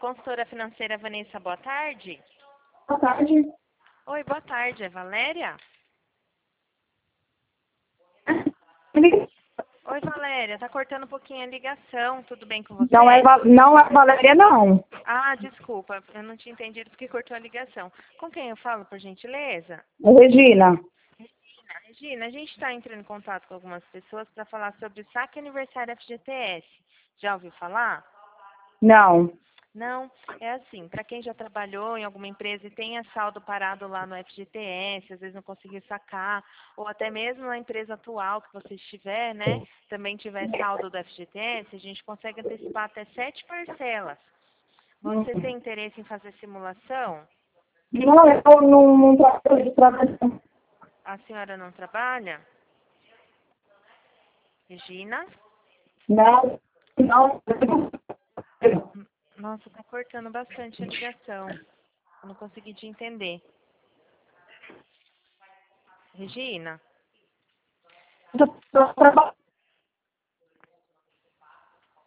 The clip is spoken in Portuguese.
Consultora financeira Vanessa, boa tarde. Boa tarde. Oi, boa tarde. É Valéria? Oi, Valéria. Tá cortando um pouquinho a ligação. Tudo bem com você? Não é Valéria, não. Ah, desculpa. Eu não tinha entendido porque cortou a ligação. Com quem eu falo, por gentileza? Regina. Regina, a gente está entrando em contato com algumas pessoas para falar sobre o saque aniversário FGTS. Já ouviu falar? Não. Não, é assim, para quem já trabalhou em alguma empresa e tenha saldo parado lá no FGTS, às vezes não conseguiu sacar, ou até mesmo na empresa atual que você estiver, né, também tiver saldo do FGTS, a gente consegue antecipar até 7 parcelas. Você tem interesse em fazer simulação? Não, eu não trabalho de trabalho. A senhora não trabalha? Regina? Não, não. Nossa, tá cortando bastante a ligação. Eu não consegui te entender. Regina? Eu trabalho.